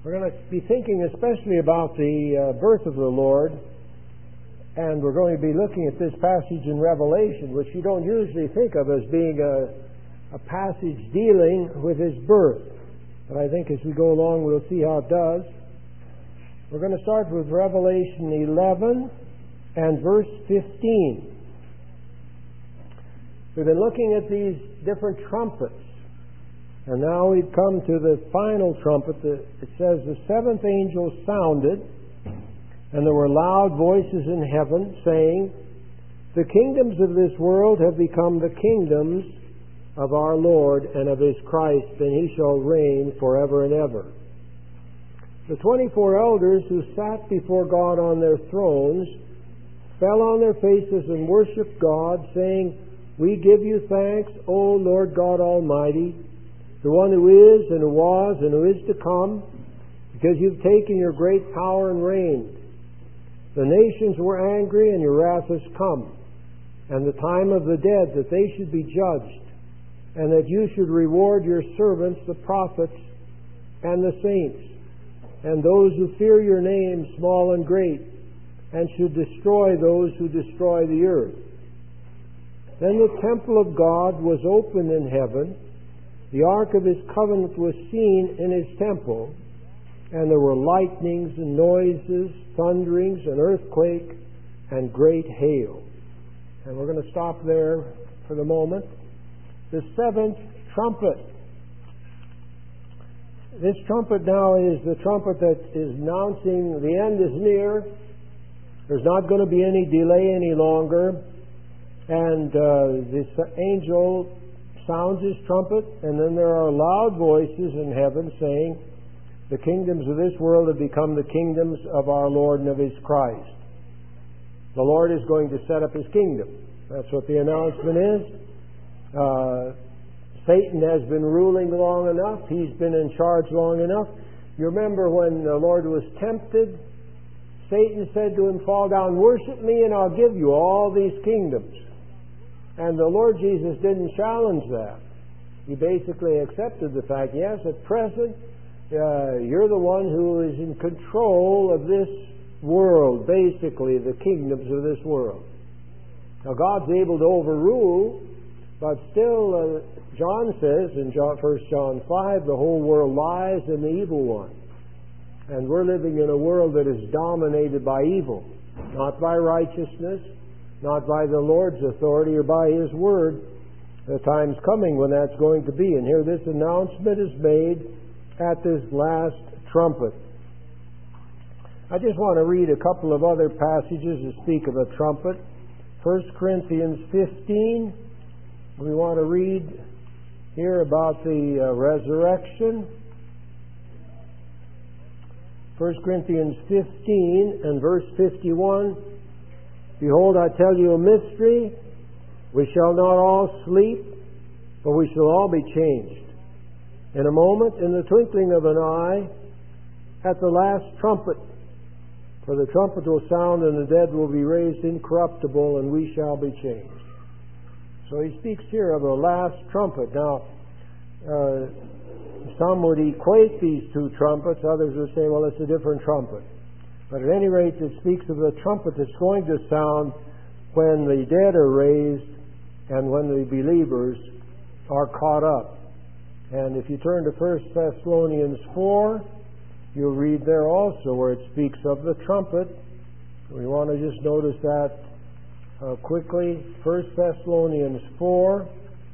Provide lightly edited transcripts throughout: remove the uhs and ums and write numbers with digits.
We're going to be thinking especially about the birth of the Lord, and we're going to be looking at this passage in Revelation, which you don't usually think of as being a passage dealing with His birth. But I think as we go along we'll see how it does. We're going to start with Revelation 11 and verse 15. We've been looking at these different trumpets. And now we've come to the final trumpet. It says, the seventh angel sounded, and there were loud voices in heaven saying, the kingdoms of this world have become the kingdoms of our Lord and of His Christ, and He shall reign forever and ever. The 24 elders who sat before God on their thrones fell on their faces and worshipped God, saying, we give you thanks, O Lord God Almighty, the one who is and who was and who is to come, because you've taken your great power and reigned. The nations were angry, and your wrath has come, and the time of the dead, that they should be judged, and that you should reward your servants, the prophets, and the saints, and those who fear your name, small and great, and should destroy those who destroy the earth. Then the temple of God was opened in heaven. The ark of His covenant was seen in His temple, and there were lightnings and noises, thunderings, an earthquake, and great hail. And we're going to stop there for the moment. The seventh trumpet. This trumpet now is the trumpet that is announcing the end is near. There's not going to be any delay any longer. And this angel sounds his trumpet, and then there are loud voices in heaven saying, the kingdoms of this world have become the kingdoms of our Lord and of His Christ. The Lord is going to set up His kingdom. That's what the announcement is. Satan has been ruling long enough. He's been in charge long enough. You remember when the Lord was tempted, Satan said to Him, fall down, worship me, and I'll give you all these kingdoms. And the Lord Jesus didn't challenge that. He basically accepted the fact, yes, at present, you're the one who is in control of this world, basically the kingdoms of this world. Now God's able to overrule, but still, John says in 1 John 5, the whole world lies in the evil one. And we're living in a world that is dominated by evil, not by righteousness, not by the Lord's authority or by His Word. The time's coming when that's going to be. And here this announcement is made at this last trumpet. I just want to read a couple of other passages that speak of a trumpet. 1 Corinthians 15. We want to read here about the resurrection. 1 Corinthians 15 and verse 51. Behold, I tell you a mystery. We shall not all sleep, but we shall all be changed. In a moment, in the twinkling of an eye, at the last trumpet. For the trumpet will sound, and the dead will be raised incorruptible, and we shall be changed. So he speaks here of the last trumpet. Now, some would equate these two trumpets. Others would say, well, it's a different trumpet. But at any rate, it speaks of the trumpet that's going to sound when the dead are raised and when the believers are caught up. And if you turn to 1 Thessalonians 4, you'll read there also where it speaks of the trumpet. We want to just notice that quickly. 1 Thessalonians 4.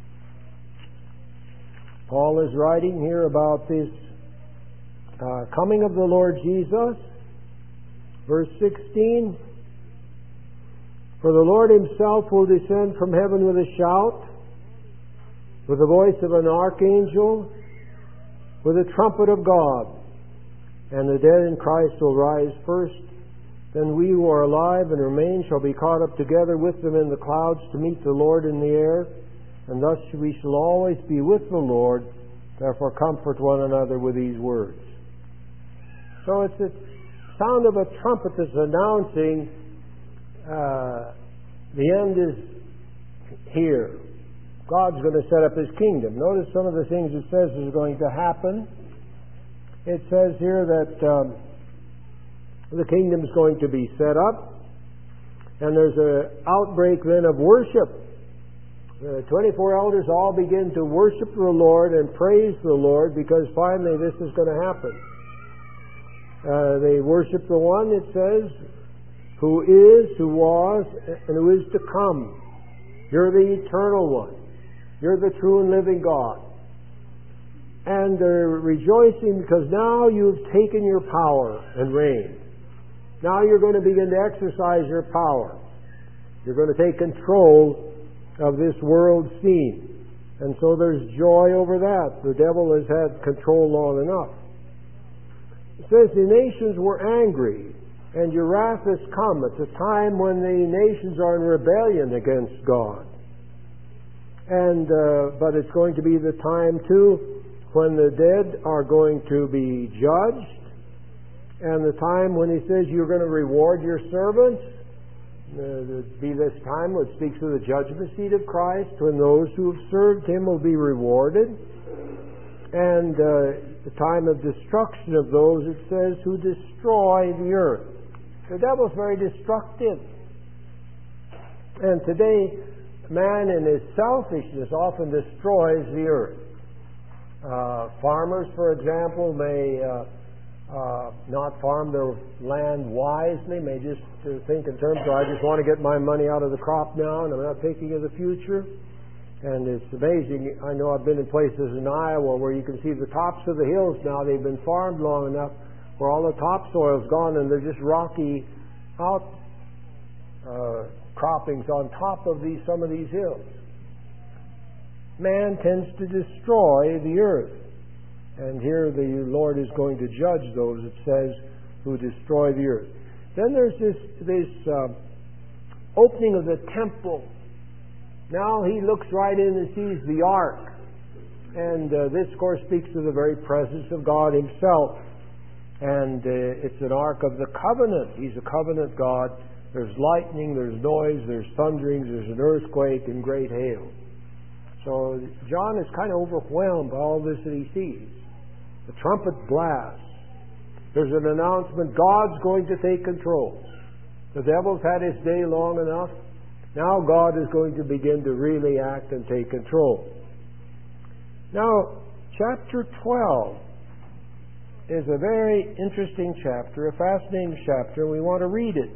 Paul is writing here about this coming of the Lord Jesus. Verse 16, for the Lord Himself will descend from heaven with a shout, with the voice of an archangel, with a trumpet of God, and the dead in Christ will rise first. Then we who are alive and remain shall be caught up together with them in the clouds to meet the Lord in the air, and thus we shall always be with the Lord. Therefore comfort one another with these words. So it's the sound of a trumpet that's announcing the end is here. God's going to set up His kingdom. Notice some of the things it says is going to happen. it says here that the kingdom is going to be set up, and there's an outbreak then of worship. The 24 elders all begin to worship the Lord and praise the Lord, because finally this is going to happen. They worship the one, it says, who is, who was, and who is to come. You're the eternal one. You're the true and living God. And they're rejoicing because now you've taken your power and reign. Now you're going to begin to exercise your power. You're going to take control of this world scene. And so there's joy over that. The devil has had control long enough. It says the nations were angry, and your wrath has come. It's a time when the nations are in rebellion against God. But it's going to be the time too when the dead are going to be judged, and the time when he says you're going to reward your servants. There'll be this time which speaks of the judgment seat of Christ, when those who have served him will be rewarded, and the time of destruction of those, it says, who destroy the earth. The devil's very destructive, and today man in his selfishness often destroys the earth. Farmers, for example, may not farm their land wisely, may just think in terms of, I just want to get my money out of the crop now, and I'm not thinking of the future. And it's amazing. I know I've been in places in Iowa where you can see the tops of the hills now, they've been farmed long enough where all the topsoil's gone and they're just rocky outcroppings on top of some of these hills. Man tends to destroy the earth. And here the Lord is going to judge those, it says, who destroy the earth. Then there's this opening of the temple. Now he looks right in and sees the ark. And this, of course, speaks to the very presence of God himself. And it's an ark of the covenant. He's a covenant God. There's lightning, there's noise, there's thunderings, there's an earthquake, and great hail. So John is kind of overwhelmed by all this that he sees. The trumpet blasts. There's an announcement, God's going to take control. The devil's had his day long enough. Now God is going to begin to really act and take control. Now, chapter 12 is a very interesting chapter, a fascinating chapter, and we want to read it.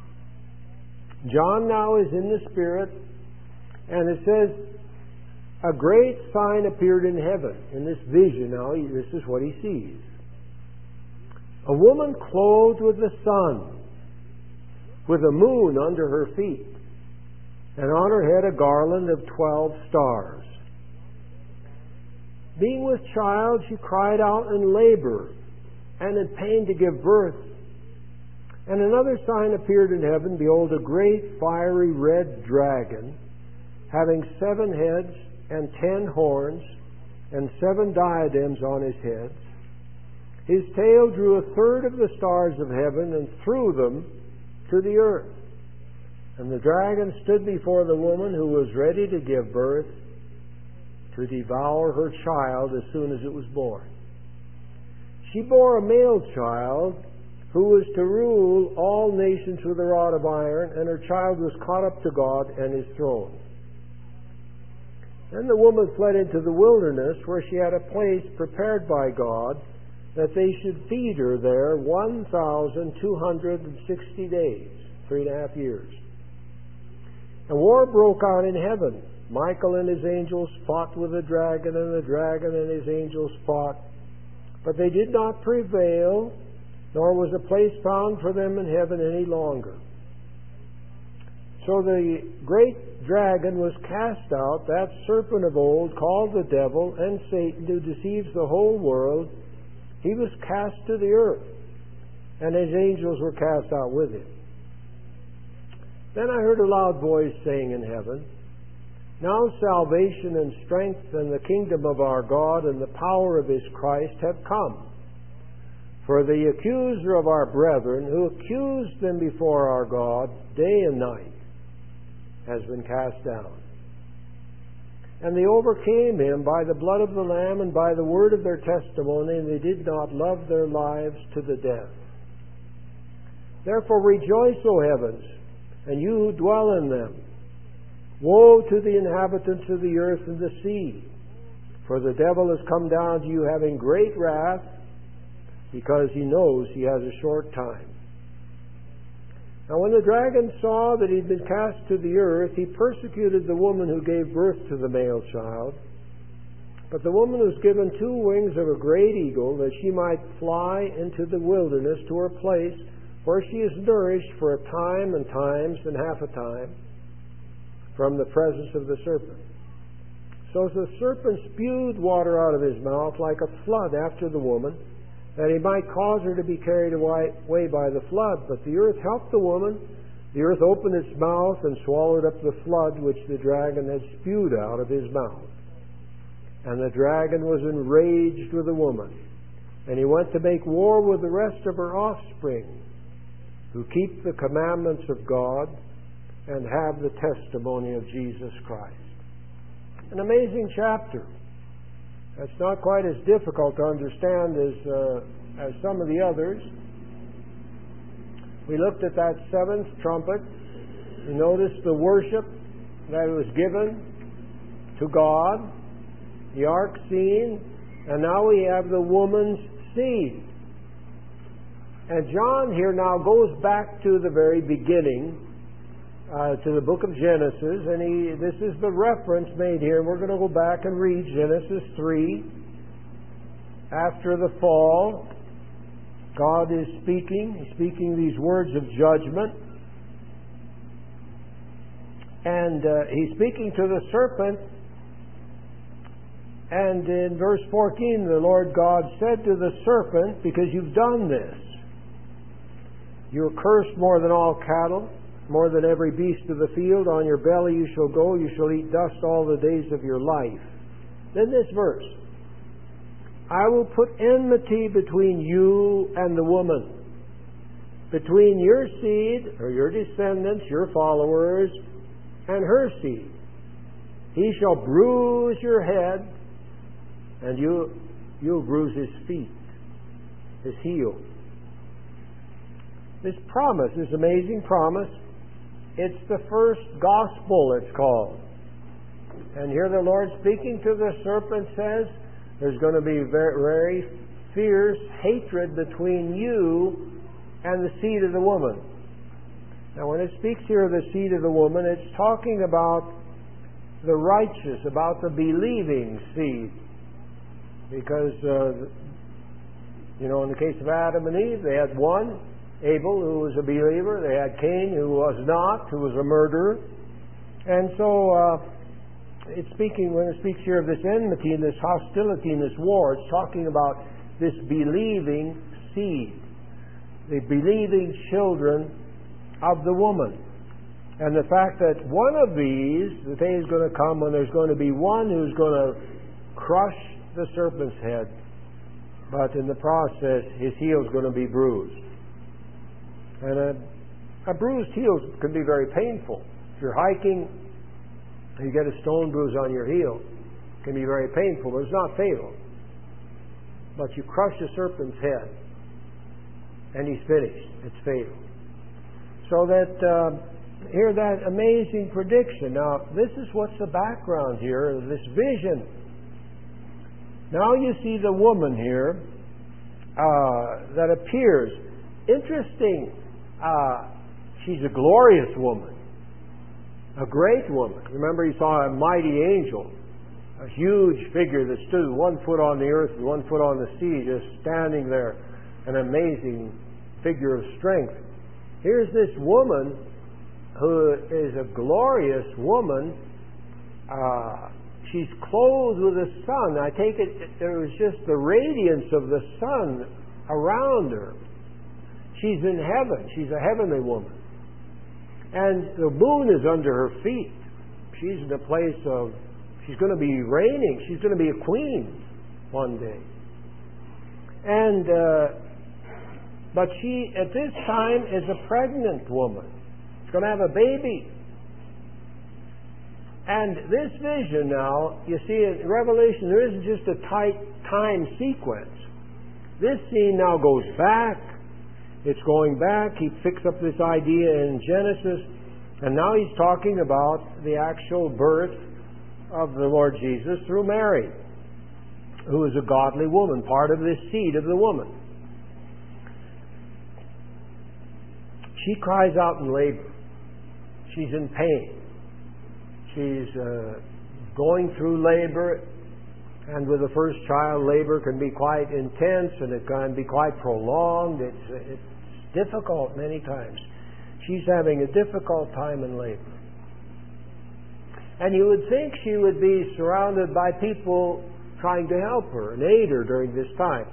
John now is in the Spirit, and it says, a great sign appeared in heaven. In this vision now, this is what he sees. A woman clothed with the sun, with a moon under her feet, and on her head a garland of 12 stars. Being with child, she cried out in labor and in pain to give birth. And another sign appeared in heaven. Behold, a great fiery red dragon, having 7 heads and 10 horns, and 7 diadems on his heads. His tail drew a third of the stars of heaven and threw them to the earth. And the dragon stood before the woman who was ready to give birth, to devour her child as soon as it was born. She bore a male child who was to rule all nations with a rod of iron, and her child was caught up to God and his throne. Then the woman fled into the wilderness, where she had a place prepared by God, that they should feed her there 1,260 days, 3.5 years. And war broke out in heaven. Michael and his angels fought with the dragon, and the dragon and his angels fought. But they did not prevail, nor was a place found for them in heaven any longer. So the great dragon was cast out, that serpent of old, called the devil and Satan, who deceives the whole world. He was cast to the earth, and his angels were cast out with him. Then I heard a loud voice saying in heaven, now salvation and strength and the kingdom of our God and the power of his Christ have come. For the accuser of our brethren, who accused them before our God day and night, has been cast down. And they overcame him by the blood of the Lamb and by the word of their testimony, and they did not love their lives to the death. Therefore rejoice, O heavens, and you who dwell in them. Woe to the inhabitants of the earth and the sea, for the devil has come down to you having great wrath, because he knows he has a short time. Now when the dragon saw that he had been cast to the earth, he persecuted the woman who gave birth to the male child. But the woman was given 2 wings of a great eagle, that she might fly into the wilderness to her place, where she is nourished for a time and times and half a time from the presence of the serpent. So the serpent spewed water out of his mouth like a flood after the woman, that he might cause her to be carried away by the flood. But the earth helped the woman. The earth opened its mouth and swallowed up the flood which the dragon had spewed out of his mouth. And the dragon was enraged with the woman, and he went to make war with the rest of her offspring, who keep the commandments of God and have the testimony of Jesus Christ. An amazing chapter. It's not quite as difficult to understand as some of the others. We looked at that 7th trumpet. We noticed the worship that was given to God, the ark scene, and now we have the woman's seed. And John here now goes back to the very beginning, to the book of Genesis, and this is the reference made here. We're going to go back and read Genesis 3. After the fall, God is speaking. He's speaking these words of judgment. And He's speaking to the serpent. And in verse 14, the Lord God said to the serpent, because you've done this, you're cursed more than all cattle, more than every beast of the field. On your belly you shall go, you shall eat dust all the days of your life. Then this verse, I will put enmity between you and the woman, between your seed, or your descendants, your followers, and her seed. He shall bruise your head, and you'll bruise his feet, his heel. This promise, this amazing promise, it's the first gospel, it's called. And here the Lord, speaking to the serpent, says there's going to be very, very fierce hatred between you and the seed of the woman. Now when it speaks here of the seed of the woman, it's talking about the righteous, about the believing seed. Because, in the case of Adam and Eve, they had one, Abel, who was a believer. They had Cain, who was not, who was a murderer. And so, when it speaks here of this enmity and this hostility and this war, it's talking about this believing seed, the believing children of the woman. And the fact that one of these, the day is going to come when there's going to be one who's going to crush the serpent's head, but in the process, his heel is going to be bruised. And a bruised heel can be very painful. If you're hiking and you get a stone bruise on your heel, it can be very painful, but it's not fatal. But you crush a serpent's head, and he's finished. It's fatal. So that, hear that amazing prediction. Now, this is what's the background here, this vision. Now you see the woman here that appears. Interesting. She's a glorious woman, a great woman. Remember, you saw a mighty angel, a huge figure that stood 1 foot on the earth and 1 foot on the sea, just standing there, an amazing figure of strength. Here's this woman who is a glorious woman. She's clothed with the sun. I take it there was just the radiance of the sun around her. She's in heaven. She's a heavenly woman. And the moon is under her feet. She's in a place of, she's going to be reigning. She's going to be a queen one day. And, but she, at this time, is a pregnant woman. She's going to have a baby. And this vision now, you see in Revelation, there isn't just a tight time sequence. This scene now goes back. It's going back. He picks up this idea in Genesis, and now he's talking about the actual birth of the Lord Jesus through Mary, who is a godly woman, part of this seed of the woman. She cries out in labor. She's in pain. She's going through labor, and with the first child, labor can be quite intense and it can be quite prolonged. It's difficult many times. She's having a difficult time in labor. And you would think she would be surrounded by people trying to help her and aid her during this time.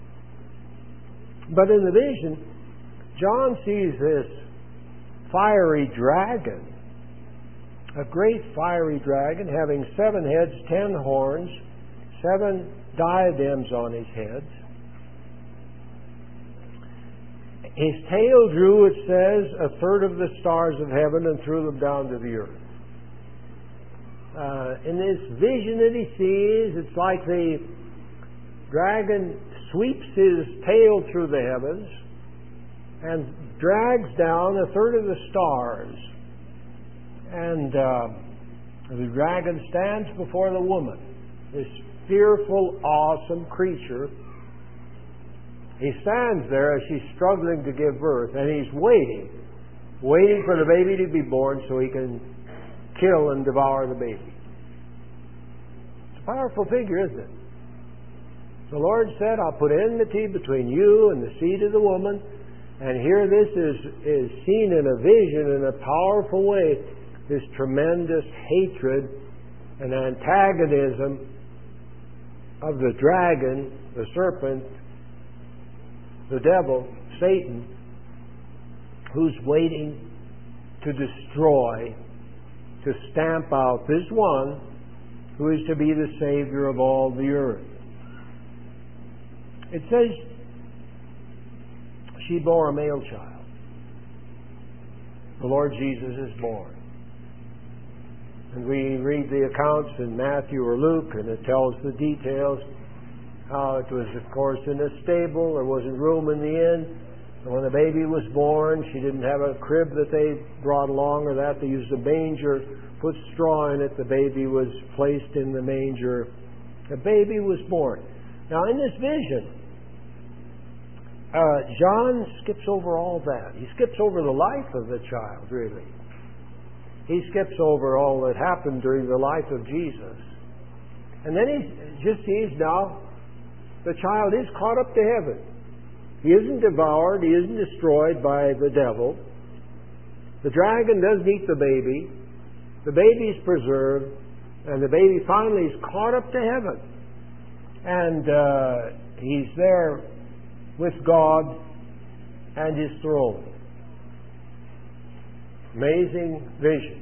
But in the vision, John sees this fiery dragon, a great fiery dragon having 7 heads, 10 horns, 7 diadems on his heads. His tail drew, it says, 1/3 of the stars of heaven and threw them down to the earth. In this vision that he sees, it's like the dragon sweeps his tail through the heavens and drags down 1/3 of the stars. And the dragon stands before the woman, this fearful, awesome creature. He stands there as she's struggling to give birth, and he's waiting for the baby to be born so he can kill and devour the baby. It's a powerful figure, isn't it? The Lord said, I'll put enmity between you and the seed of the woman. And here this is seen in a vision in a powerful way, this tremendous hatred and antagonism of the dragon, the serpent, the devil, Satan, who's waiting to destroy, to stamp out this one who is to be the Savior of all the earth. It says she bore a male child. The Lord Jesus is born. And we read the accounts in Matthew or Luke, and it tells the details. How it was, of course, in a stable. There wasn't room in the inn. And when the baby was born, she didn't have a crib that they brought along or that. They used a manger, put straw in it. The baby was placed in the manger. The baby was born. Now, in this vision, John skips over all that. He skips over the life of the child, really. He skips over all that happened during the life of Jesus. And then he just sees now the child is caught up to heaven. He isn't devoured. He isn't destroyed by the devil. The dragon doesn't eat the baby. The baby is preserved. And the baby finally is caught up to heaven. And he's there with God and His throne. Amazing vision.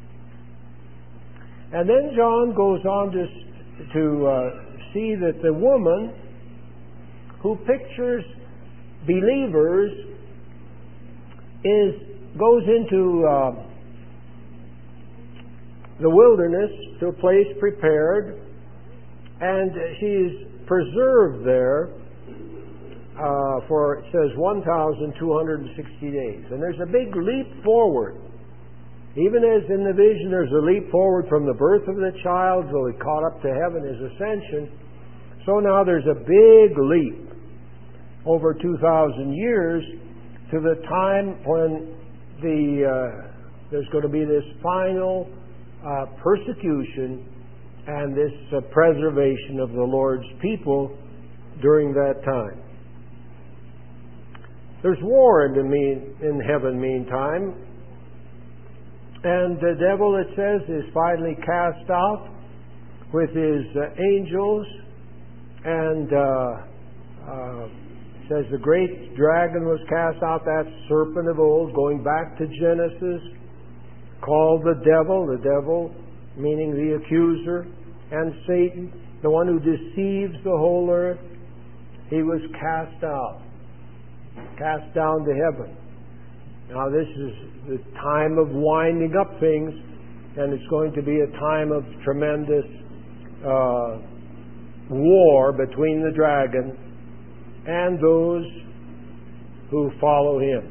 And then John goes on to see that the woman who pictures believers goes into the wilderness to a place prepared, and she's preserved there for, it says, 1,260 days. And there's a big leap forward. Even as in the vision there's a leap forward from the birth of the child till he caught up to heaven, his ascension, so now there's a big leap over 2,000 years to the time when there's going to be this final persecution and this preservation of the Lord's people during that time. There's war in heaven meantime, and the devil, it says, is finally cast out with his angels, and it says the great dragon was cast out, that serpent of old, going back to Genesis, called the devil meaning the accuser, and Satan, the one who deceives the whole earth. He was cast out, cast down to heaven. Now this is the time of winding up things, and it's going to be a time of tremendous war between the dragon and those who follow him.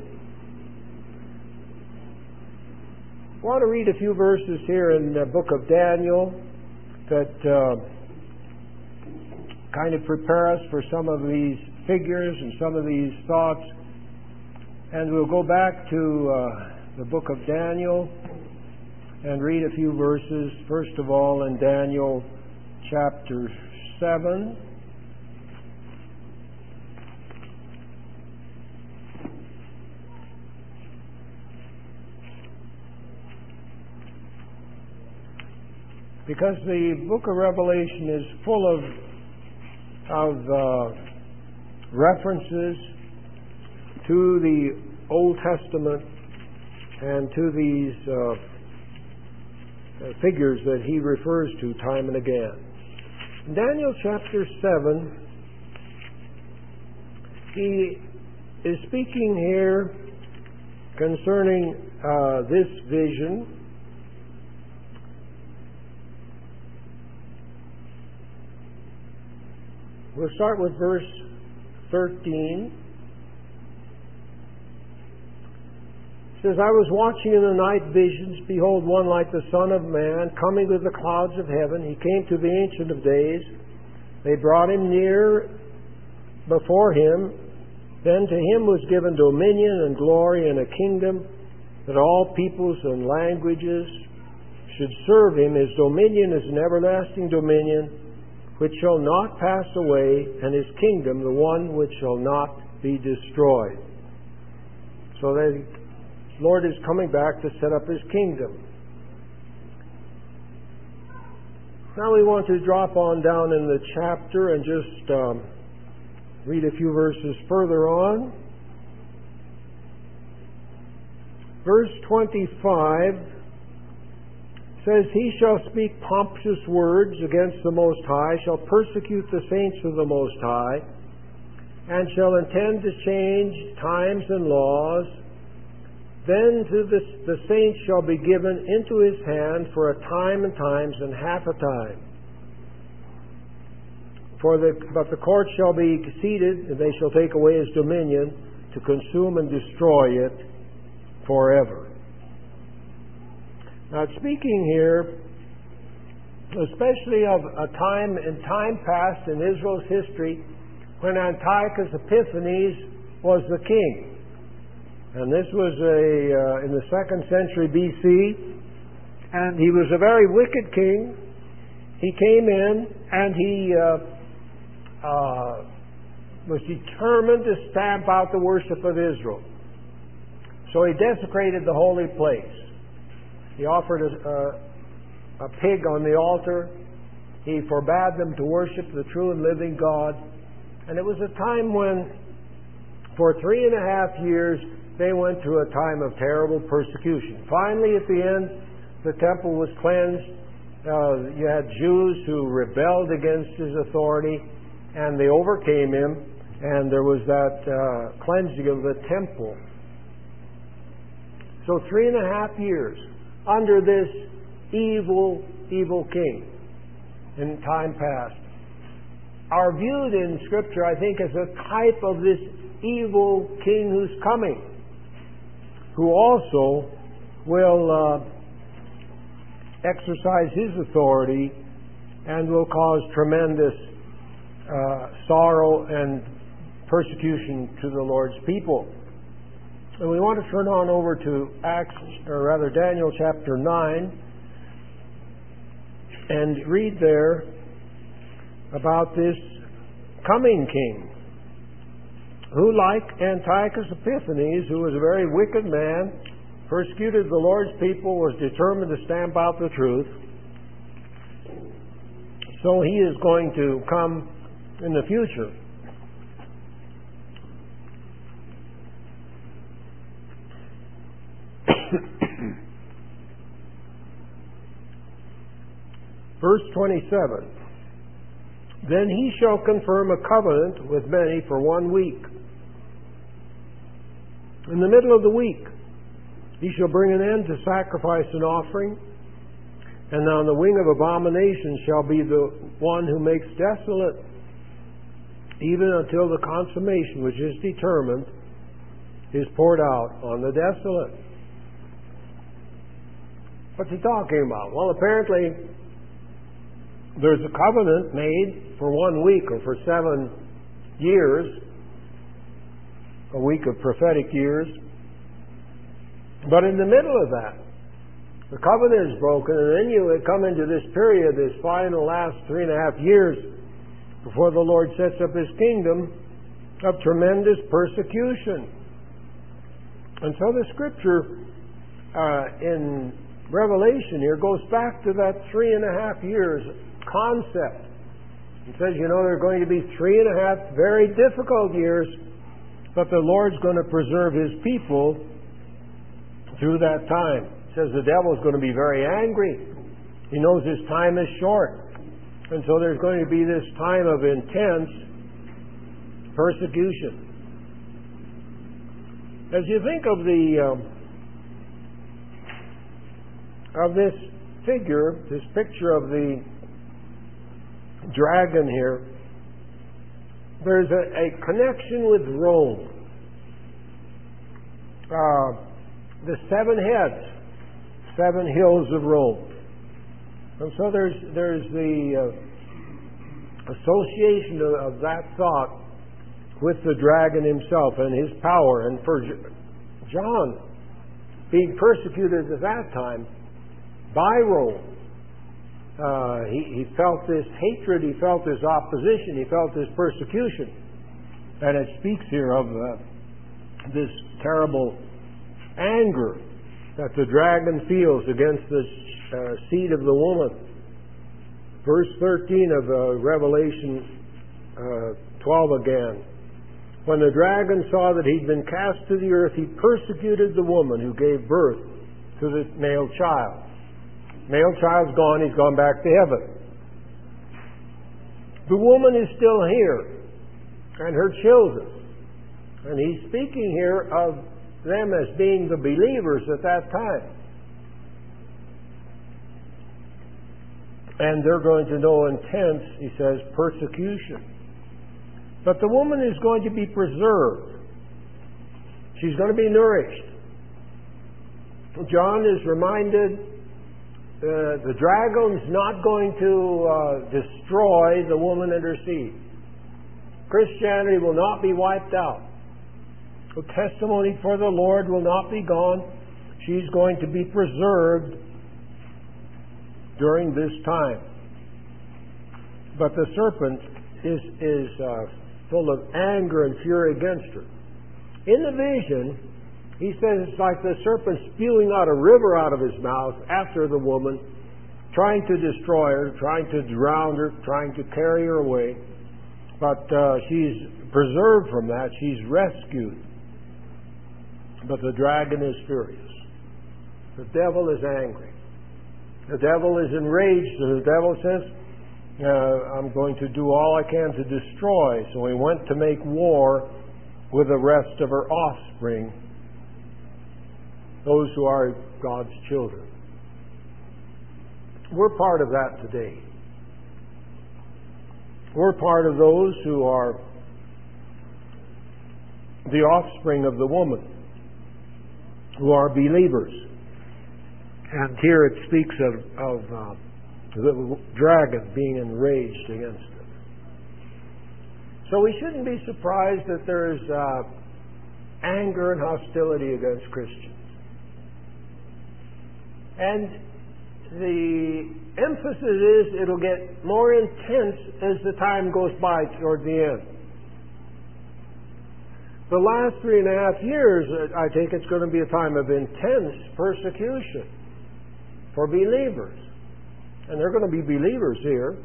I want to read a few verses here in the book of Daniel that kind of prepare us for some of these figures and some of these thoughts. And we'll go back to the book of Daniel and read a few verses. First of all, in Daniel chapter 7. Because the book of Revelation is full of references to the Old Testament and to these figures that he refers to time and again. In Daniel chapter 7, he is speaking here concerning this vision. We'll start with verse 13. It says, I was watching in the night visions, behold, one like the Son of Man, coming with the clouds of heaven. He came to the Ancient of Days. They brought him near before him. Then to him was given dominion and glory and a kingdom, that all peoples and languages should serve him. His dominion is an everlasting dominion, which shall not pass away, and his kingdom the one which shall not be destroyed. So the Lord is coming back to set up his kingdom. Now we want to drop on down in the chapter and just read a few verses further on. Verse 25 says, He shall speak pompous words against the Most High, shall persecute the saints of the Most High, and shall intend to change times and laws. Then to the saints shall be given into his hand for a time and times and half a time. But the court shall be seated, and they shall take away his dominion to consume and destroy it forever. Now, speaking here, especially of a time in time past in Israel's history, when Antiochus Epiphanes was the king. And this was in the 2nd century BC, and he was a very wicked king. He came in and he was determined to stamp out the worship of Israel. So he desecrated the holy place. He offered a pig on the altar. He forbade them to worship the true and living God. And it was a time when, for 3.5 years, they went through a time of terrible persecution. Finally, at the end, the temple was cleansed. You had Jews who rebelled against his authority, and they overcame him, and there was that cleansing of the temple. So 3.5 years under this evil king in time past are viewed in Scripture, I think, as a type of this evil king who's coming, who also will exercise his authority and will cause tremendous sorrow and persecution to the Lord's people. And we want to turn on over to Daniel chapter 9 and read there about this coming king, who, like Antiochus Epiphanes, who was a very wicked man, persecuted the Lord's people, was determined to stamp out the truth. So he is going to come in the future. Verse 27, Then he shall confirm a covenant with many for 1 week. In the middle of the week, he shall bring an end to sacrifice and offering, And on the wing of abomination shall be the one who makes desolate, even until the consummation which is determined is poured out on the desolate. What's he talking about? Well, apparently there's a covenant made for 1 week or for 7 years, a week of prophetic years. But in the middle of that, the covenant is broken, and then you come into this period, this final last 3.5 years before the Lord sets up His kingdom, of tremendous persecution. And so the Scripture in Revelation here goes back to that 3.5 years concept. It says, there are going to be 3.5 very difficult years, but the Lord's going to preserve His people through that time. It says the devil's going to be very angry. He knows his time is short. And so there's going to be this time of intense persecution. As you think of this figure, this picture of the dragon here, there's a connection with Rome. The 7 heads, 7 hills of Rome. And so there's the association of that thought with the dragon himself and his power. And for John, being persecuted at that time by Rome, he felt this hatred, he felt this opposition, he felt this persecution. And it speaks here of this terrible anger that the dragon feels against the seed of the woman. Verse 13 of Revelation 12 again. When the dragon saw that he'd been cast to the earth, he persecuted the woman who gave birth to the male child. Male child's gone, he's gone back to heaven. The woman is still here, and her children. And he's speaking here of them as being the believers at that time. And they're going to know intense, he says, persecution. But the woman is going to be preserved. She's going to be nourished. John is reminded the dragon's not going to destroy the woman and her seed. Christianity will not be wiped out. The testimony for the Lord will not be gone. She's going to be preserved during this time. But the serpent is full of anger and fury against her. In the vision, he says it's like the serpent spewing out a river out of his mouth after the woman, trying to destroy her, trying to drown her, trying to carry her away. But she's preserved from that. She's rescued. But the dragon is furious. The devil is angry. The devil is enraged. And the devil says, I'm going to do all I can to destroy. So he went to make war with the rest of her offspring, those who are God's children. We're part of that today. We're part of those who are the offspring of the woman, who are believers. And here it speaks of the dragon being enraged against them. So we shouldn't be surprised that there is anger and hostility against Christians. And the emphasis is it'll get more intense as the time goes by toward the end. The last 3.5 years, I think it's going to be a time of intense persecution for believers. And they're going to be believers here.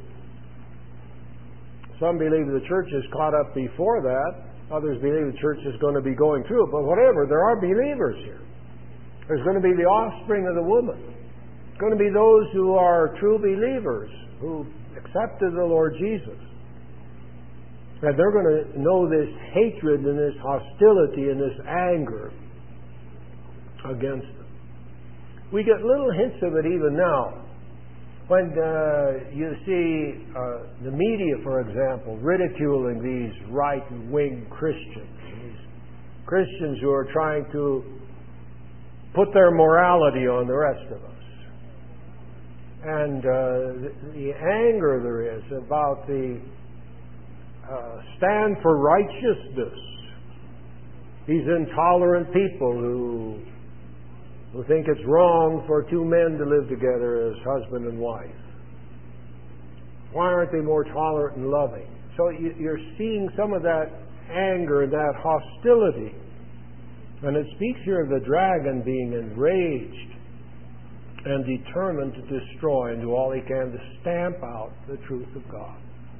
Some believe the church is caught up before that. Others believe the church is going to be going through it. But whatever, there are believers here. There's going to be the offspring of the woman. It's going to be those who are true believers, who accepted the Lord Jesus. And they're going to know this hatred and this hostility and this anger against them. We get little hints of it even now When you see the media, for example, ridiculing these right-wing Christians, these Christians who are trying to put their morality on the rest of us, and the anger there is about the stand for righteousness, these intolerant people who think it's wrong for two men to live together as husband and wife. Why aren't they more tolerant and loving? So you're seeing some of that anger, that hostility. And it speaks here of the dragon being enraged and determined to destroy and do all he can to stamp out the truth of God.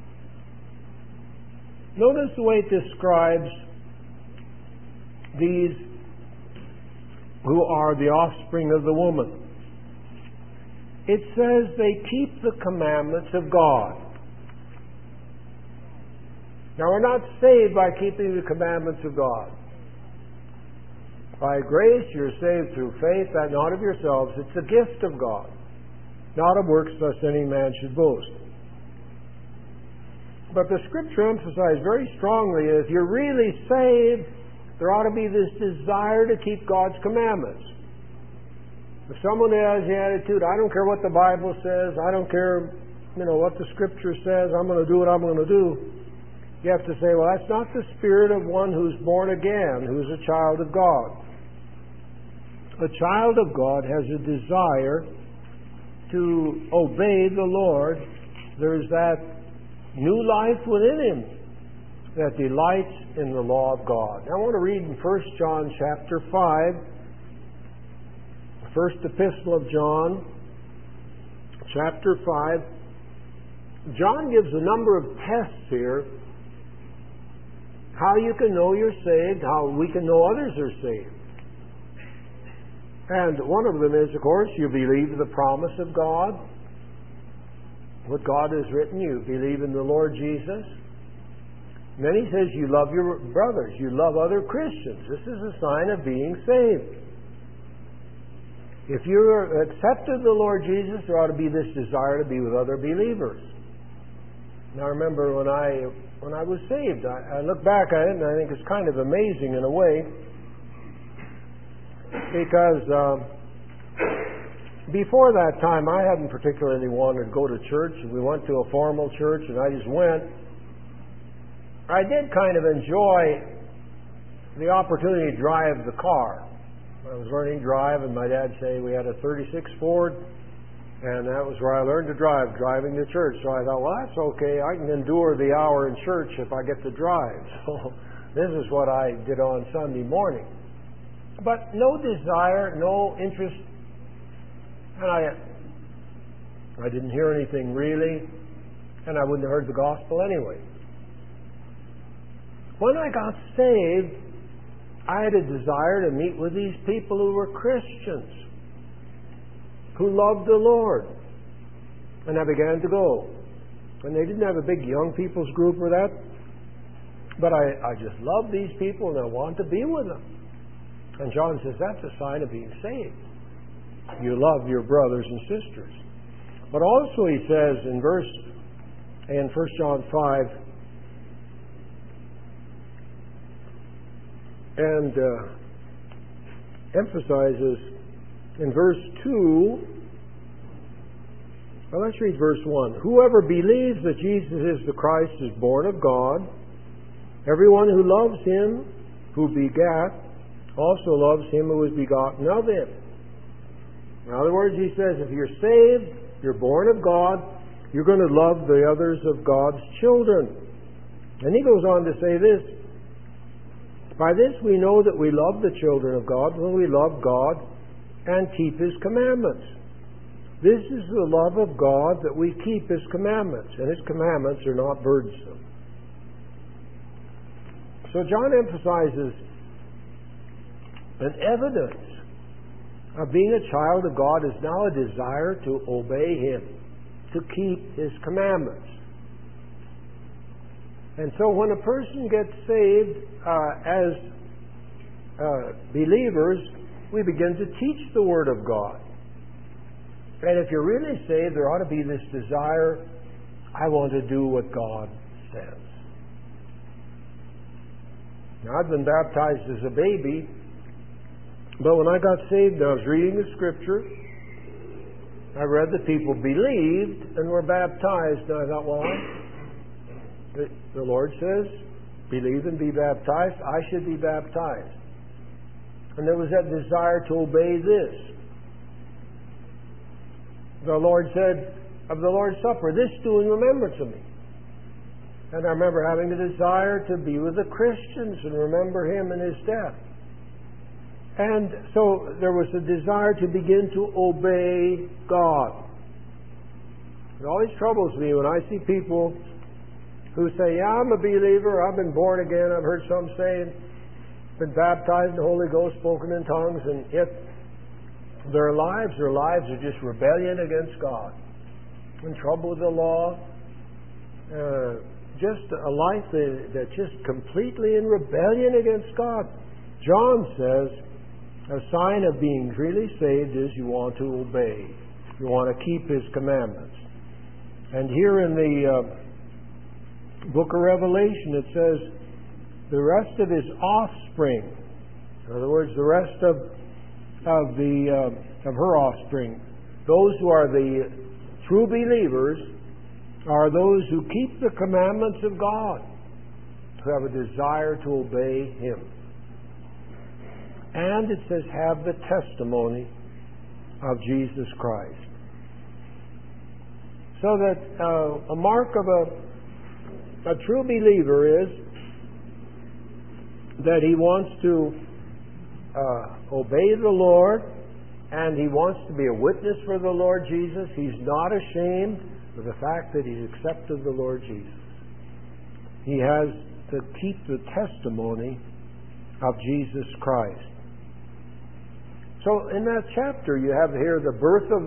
Notice the way it describes these who are the offspring of the woman. It says they keep the commandments of God. Now, we're not saved by keeping the commandments of God. By grace, you're saved through faith, that not of yourselves. It's a gift of God, not of works, lest any man should boast. But the Scripture emphasizes very strongly, if you're really saved, there ought to be this desire to keep God's commandments. If someone has the attitude, I don't care what the Bible says, I don't care, what the Scripture says, I'm going to do what I'm going to do, you have to say, well, that's not the spirit of one who's born again, who's a child of God. A child of God has a desire to obey the Lord. There's that new life within him that delights in the law of God. Now, I want to read in 1 John chapter 5, the first epistle of John, chapter 5. John gives a number of tests here, how you can know you're saved, how we can know others are saved. And one of them is, of course, you believe the promise of God, what God has written, you believe in the Lord Jesus. And then he says you love your brothers, you love other Christians. This is a sign of being saved. If you're accepted the Lord Jesus, there ought to be this desire to be with other believers. Now, I remember when I was saved, I look back at it and I think it's kind of amazing in a way, because before that time I hadn't particularly wanted to go to church. We went to a formal church and I just went. I did kind of enjoy the opportunity to drive the car. I was learning to drive, and my dad said we had a 36 Ford, and that was where I learned to drive, driving to church. So I thought, well, that's okay. I can endure the hour in church if I get to drive. So this is what I did on Sunday morning. But no desire, no interest, and I didn't hear anything really, and I wouldn't have heard the gospel anyway. When I got saved, I had a desire to meet with these people who were Christians, who loved the Lord. And I began to go. And they didn't have a big young people's group or that, but I just loved these people and I wanted to be with them. And John says that's a sign of being saved. You love your brothers and sisters. But also he says in 1 John 5, and emphasizes in verse 2, well, let's read verse 1. Whoever believes that Jesus is the Christ is born of God. Everyone who loves him who begat also loves him who is begotten of him. In other words, he says, if you're saved, you're born of God, you're going to love the others of God's children. And he goes on to say this, by this we know that we love the children of God when we love God and keep his commandments. This is the love of God, that we keep his commandments, and his commandments are not burdensome. So John emphasizes an evidence of being a child of God is now a desire to obey him, to keep his commandments. And so when a person gets saved as believers, we begin to teach the Word of God. And if you're really saved, there ought to be this desire, I want to do what God says. Now, I've been baptized as a baby, but when I got saved, I was reading the Scripture. I read that people believed and were baptized, and I thought, well, the Lord says, believe and be baptized. I should be baptized. And there was that desire to obey this. The Lord said of the Lord's Supper, this do in remembrance of me. And I remember having a desire to be with the Christians and remember Him and His death. And so there was a desire to begin to obey God. It always troubles me when I see people who say, yeah, I'm a believer, I've been born again, I've heard some say, been baptized in the Holy Ghost, spoken in tongues, and yet their lives are just rebellion against God. In trouble with the law, just a life that's just completely in rebellion against God. John says, a sign of being really saved is you want to obey. You want to keep His commandments. And here in the book of Revelation, it says, the rest of His offspring, in other words, the rest of her offspring, those who are the true believers, are those who keep the commandments of God, who have a desire to obey Him. And it says, have the testimony of Jesus Christ. So that a mark of a true believer is that he wants to obey the Lord, and he wants to be a witness for the Lord Jesus. He's not ashamed of the fact that he's accepted the Lord Jesus. He has to keep the testimony of Jesus Christ. So in that chapter, you have here the birth of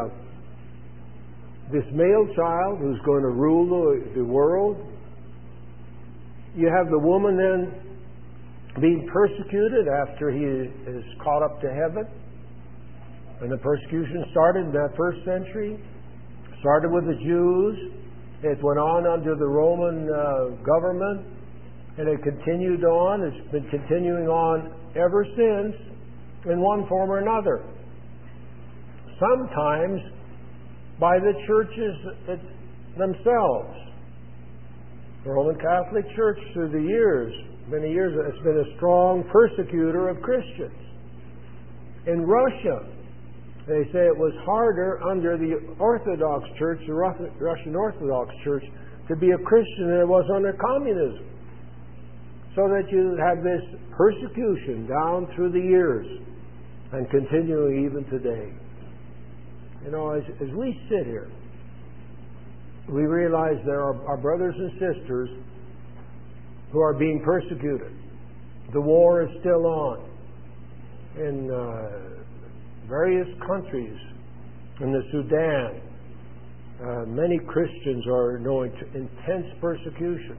this male child who's going to rule the world. You have the woman then being persecuted after he is caught up to heaven. And the persecution started in that first century. Started with the Jews. It went on under the Roman government. And it continued on. It's been continuing on ever since in one form or another. Sometimes by the churches themselves. The Roman Catholic Church through the years, many years, has been a strong persecutor of Christians. In Russia, they say it was harder under the Orthodox Church, the Russian Orthodox Church, to be a Christian than it was under communism. So that you have this persecution down through the years and continuing even today. You know, as we sit here, we realize there are our brothers and sisters who are being persecuted. The war is still on in various countries. In the Sudan, many Christians are knowing intense persecution.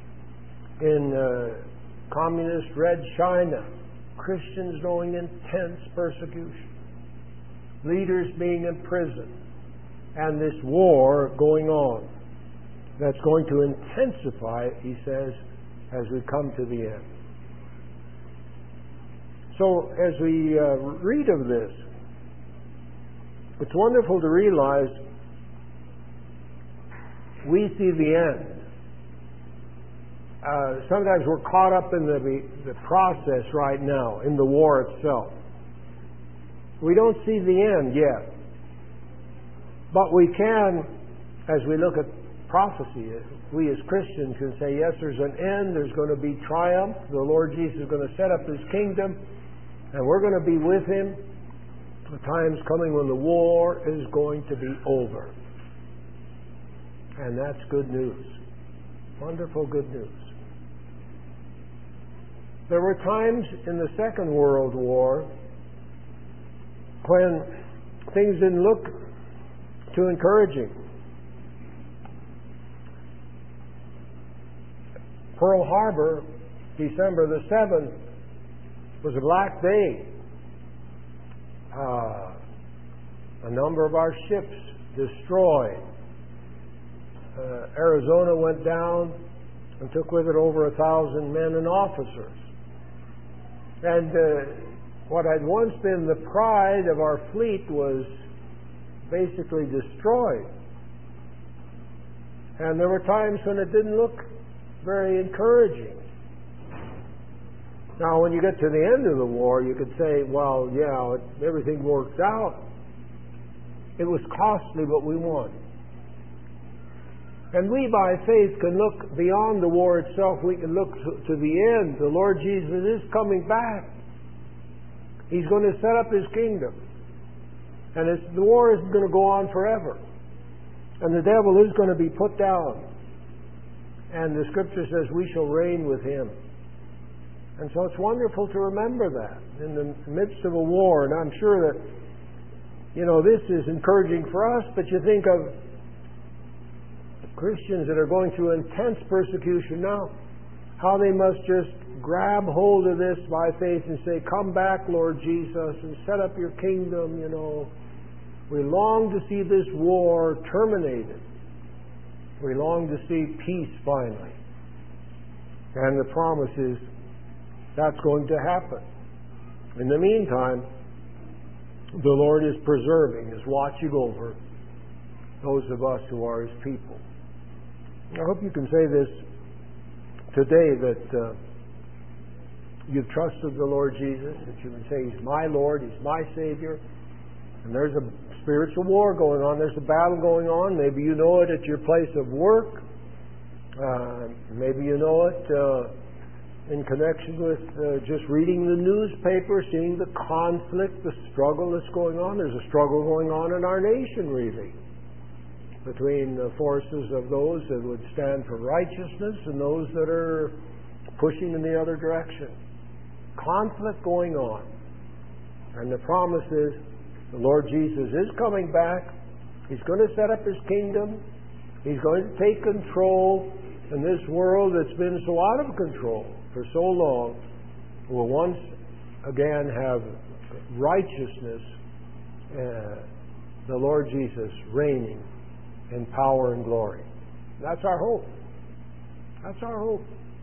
In communist Red China, Christians knowing intense persecution. Leaders being imprisoned. And this war going on. That's going to intensify, he says, as we come to the end. So, as we read of this, it's wonderful to realize we see the end. Sometimes we're caught up in the process right now, in the war itself. We don't see the end yet. But we can, as we look at prophecy, we as Christians can say, yes, there's an end, there's going to be triumph, the Lord Jesus is going to set up His kingdom, and we're going to be with Him. The time's coming when the war is going to be over. And that's good news. Wonderful good news. There were times in the Second World War when things didn't look too encouraging. Pearl Harbor, December the 7th, was a black day. A number of our ships destroyed. Arizona went down and took with it over 1,000 men and officers. And what had once been the pride of our fleet was basically destroyed. And there were times when it didn't look very encouraging. Now, when you get to the end of the war, you could say, well, yeah, everything worked out. It was costly, but we won. And we, by faith, can look beyond the war itself. We can look to the end. The Lord Jesus is coming back. He's going to set up His kingdom. And the war isn't going to go on forever. And the devil is going to be put down. And the Scripture says we shall reign with Him. And so it's wonderful to remember that in the midst of a war. And I'm sure that, this is encouraging for us, but you think of Christians that are going through intense persecution now, how they must just grab hold of this by faith and say, come back, Lord Jesus, and set up your kingdom, We long to see this war terminated. We long to see peace finally. And the promise is that's going to happen. In the meantime, the Lord is preserving, is watching over those of us who are His people. I hope you can say this today, that you've trusted the Lord Jesus, that you can say He's my Lord, He's my Savior, and there's a spiritual war going on, there's a battle going on. Maybe you know it at your place of work, maybe you know it in connection with just reading the newspaper, seeing the conflict, the struggle that's going on. There's a struggle going on in our nation, really, between the forces of those that would stand for righteousness and those that are pushing in the other direction. Conflict going on. And the promise is the Lord Jesus is coming back. He's going to set up His kingdom. He's going to take control, and this world that's been so out of control for so long will once again have righteousness, the Lord Jesus reigning in power and glory. That's our hope. That's our hope.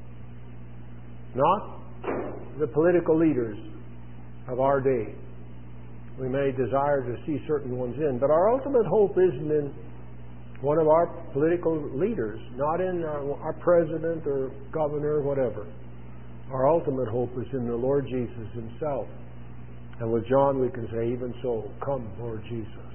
Not the political leaders of our day. We may desire to see certain ones in, but our ultimate hope isn't in one of our political leaders, not in our president or governor or whatever. Our ultimate hope is in the Lord Jesus Himself. And with John we can say, even so, come, Lord Jesus.